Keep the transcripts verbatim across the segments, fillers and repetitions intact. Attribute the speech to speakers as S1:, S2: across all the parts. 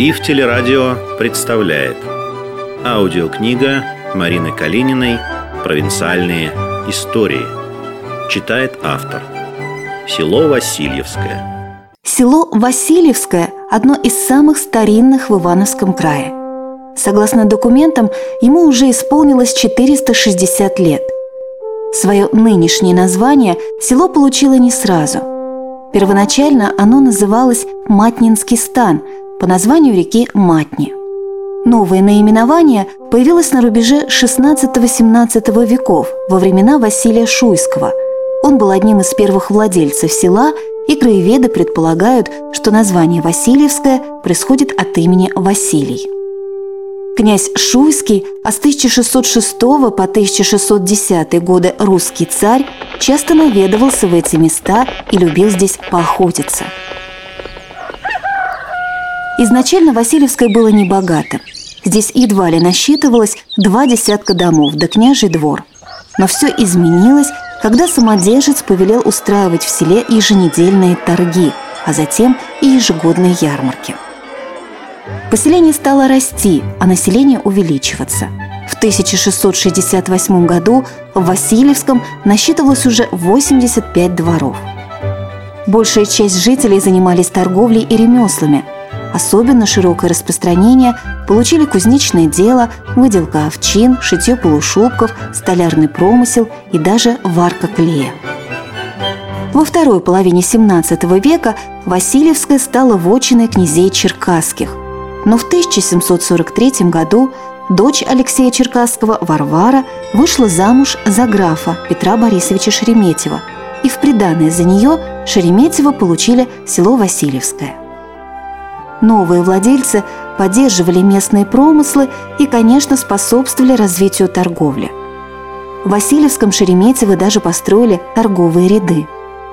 S1: ИФ Телерадио представляет аудиокнига Марины Калининой «Провинциальные истории». Читает автор. Село Васильевское.
S2: Село Васильевское – одно из самых старинных в Ивановском крае. Согласно документам, ему уже исполнилось четыреста шестьдесят лет. Свое нынешнее название село получило не сразу. Первоначально оно называлось Матнинский стан по названию реки Матни. Новое наименование появилось на рубеже шестнадцатого-семнадцатого веков во времена Василия Шуйского. Он был одним из первых владельцев села, и краеведы предполагают, что название Васильевское происходит от имени Василий. Князь Шуйский, а с тысяча шестьсот шестого по тысяча шестьсот десятый годы русский царь, часто наведывался в эти места и любил здесь поохотиться. Изначально Васильевское было небогатым. Здесь едва ли насчитывалось два десятка домов да княжий двор. Но все изменилось, когда самодержец повелел устраивать в селе еженедельные торги, а затем и ежегодные ярмарки. Поселение стало расти, а население увеличиваться. В тысяча шестьсот шестьдесят восьмом году в Васильевском насчитывалось уже восемьдесят пять дворов. Большая часть жителей занимались торговлей и ремеслами. Особенно широкое распространение получили кузнечное дело, выделка овчин, шитье полушубков, столярный промысел и даже варка клея. Во второй половине семнадцатого века Васильевское стало вотчиной князей черкасских. Но в тысяча семьсот сорок третьем году дочь Алексея Черкасского, Варвара, вышла замуж за графа Петра Борисовича Шереметьева, и в приданое за нее Шереметьевы получили село Васильевское. Новые владельцы поддерживали местные промыслы и, конечно, способствовали развитию торговли. В Васильевском Шереметьевы даже построили торговые ряды.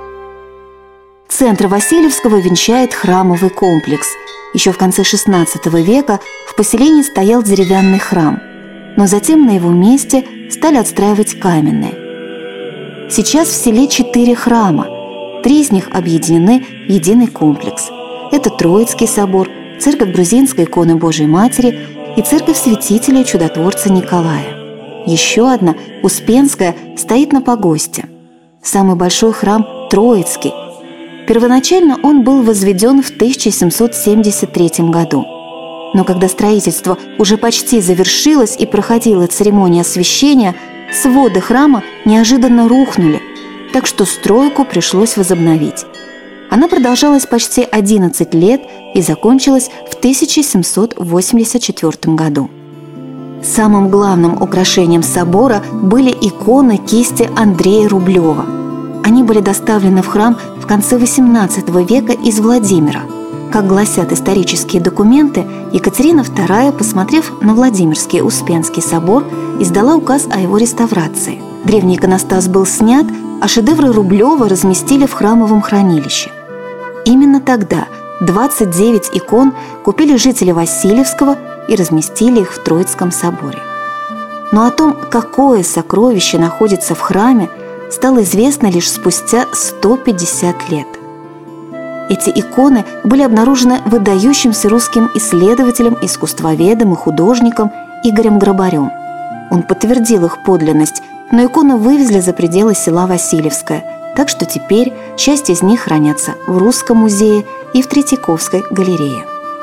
S2: Центр Васильевского венчает храмовый комплекс. Еще в конце шестнадцатого века в поселении стоял деревянный храм, но затем на его месте стали отстраивать каменные. Сейчас в селе четыре храма. Три из них объединены в единый комплекс. Это Троицкий собор, церковь Грузинской иконы Божией Матери и церковь святителя чудотворца Николая. Еще одна, Успенская, стоит на погосте. Самый большой храм – Троицкий. Первоначально он был возведен в тысяча семьсот семьдесят третьем году. Но когда строительство уже почти завершилось и проходила церемония освящения, своды храма неожиданно рухнули, так что стройку пришлось возобновить. Она продолжалась почти одиннадцать лет и закончилась в тысяча семьсот восемьдесят четвёртом году. Самым главным украшением собора были иконы кисти Андрея Рублева. Они были доставлены в храм в конце восемнадцатого века из Владимира. Как гласят исторические документы, Екатерина вторая, посмотрев на Владимирский Успенский собор, издала указ о его реставрации. Древний иконостас был снят, а шедевры Рублева разместили в храмовом хранилище. Именно тогда двадцать девять икон купили жители Васильевского и разместили их в Троицком соборе. Но о том, какое сокровище находится в храме, стало известно лишь спустя сто пятьдесят лет. Эти иконы были обнаружены выдающимся русским исследователем, искусствоведом и художником Игорем Грабарем. Он подтвердил их подлинность, но иконы вывезли за пределы села Васильевское, так что теперь часть из них хранятся в Русском музее и в Третьяковской галерее.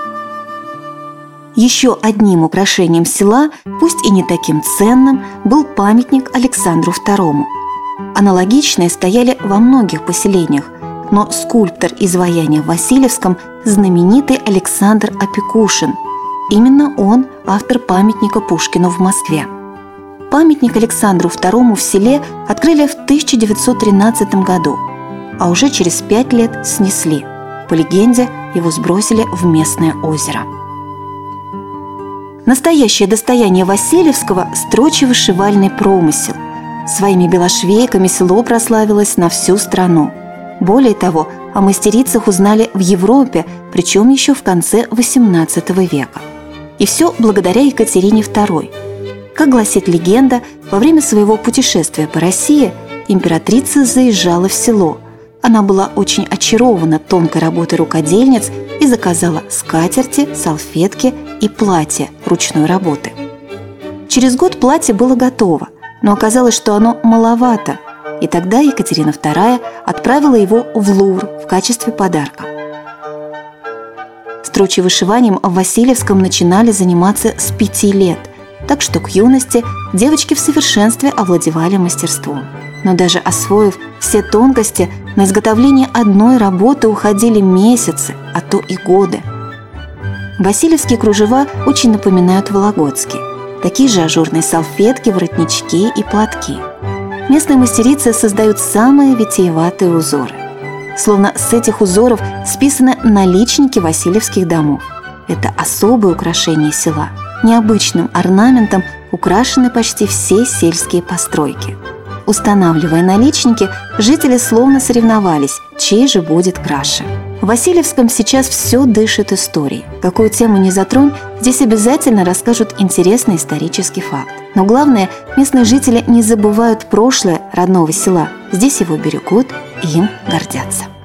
S2: Еще одним украшением села, пусть и не таким ценным, был памятник Александру второму. Аналогичные стояли во многих поселениях, но скульптор изваяния в Васильевском – знаменитый Александр Опекушин. Именно он – автор памятника Пушкину в Москве. Памятник Александру второму в селе открыли в тысяча девятьсот тринадцатом году, а уже через пять лет снесли. По легенде, его сбросили в местное озеро. Настоящее достояние Васильевского – строче-вышивальный промысел. Своими белошвейками село прославилось на всю страну. Более того, о мастерицах узнали в Европе, причем еще в конце восемнадцатого века. И все благодаря Екатерине второй. Как гласит легенда, во время своего путешествия по России императрица заезжала в село. Она была очень очарована тонкой работой рукодельниц и и заказала скатерти, салфетки и платье ручной работы. Через год платье было готово, но оказалось, что оно маловато, и тогда Екатерина вторая отправила его в Лувр в качестве подарка. Строчье вышиванием в Васильевском начинали заниматься с пяти лет, так что к юности девочки в совершенстве овладевали мастерством. Но даже освоив все тонкости, на изготовление одной работы уходили месяцы, а то и годы. Васильевские кружева очень напоминают вологодские. Такие же ажурные салфетки, воротнички и платки. Местные мастерицы создают самые витиеватые узоры. Словно с этих узоров списаны наличники васильевских домов. Это особое украшение села. Необычным орнаментом украшены почти все сельские постройки. Устанавливая наличники, жители словно соревновались, чей же будет краше. В Васильевском сейчас все дышит историей. Какую тему ни затронь, здесь обязательно расскажут интересный исторический факт. Но главное, местные жители не забывают прошлое родного села. Здесь его берегут и им гордятся.